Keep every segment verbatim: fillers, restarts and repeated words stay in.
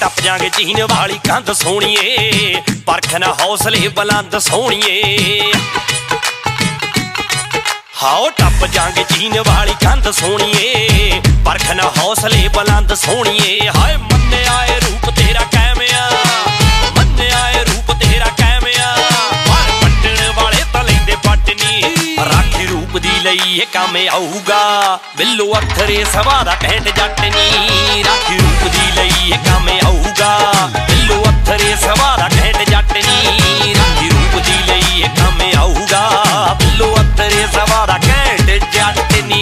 टप जांगे चीन वाली कंध सोहणीए, परखना हौसले बुलंद सोहणीए। हाओ टप जांगे चीन वाली कंध सोहणीए, परखना हौसले बुलंद सोहणीए। हाय मन्ने आए रूप तेरा कैमिया, मन्ने आए रूप तेरा कैमिया, पर पट्टण वाले तां लैंदे पटनी। राखी रूप दी लई काम आऊगा, बिल्लो अथरे सवा दा कहट जट नी। राखी रूप दी लई काम आऊगा, बिल्लो अथरे सवा दा कहट जट नी। राखी रूप दी लई काम आऊगा, बिल्लो अथरे सवा दा कहट जट नी।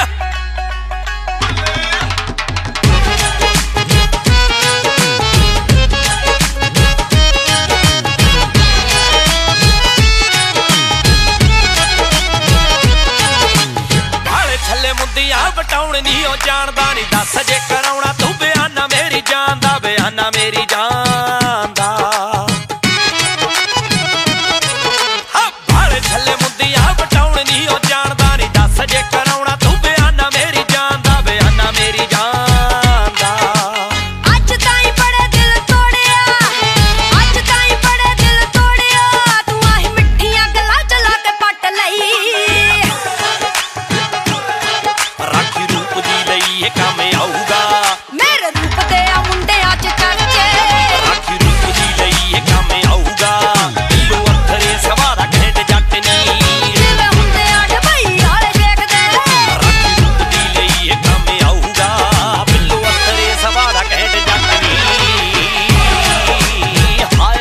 बटाउण नी ओ जानदा नी, दस जे कराउणा तू बयाना मेरी जान दा, बयाना मेरी जान दा। हाँ भाले थल्ले मुंदिया बटाउण नी ओ जानदा नी, दस जे कराउणा तू बयाना मेरी जान दा, बयाना मेरी जान दा। अज ताईं बड़े दिल तोड़िया, अज ताईं बड़े दिल तोड़िया, तू आही मिठियां गल्लां चला के पट लई। राखी रूप दी लई काम आऊगा, मेरे रूप दे आ मुंडियां च चर्चे। राखी रूप दी लई काम आऊगा, बिल्लो अथरे सवा दा कहट जट नी। जिवें हुंदे आ डबई वाले देखदे। राखी रूप दी लई काम आऊगा, बिल्लो अथरे सवा दा कहट जट नी। हाय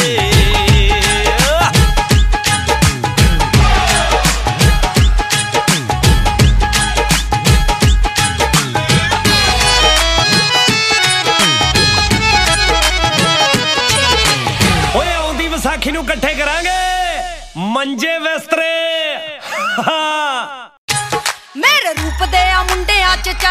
विसाखी नूं कट्ठे करांगे मंजे बिस्तरे। मेरे रूप दे आ मुंडियां च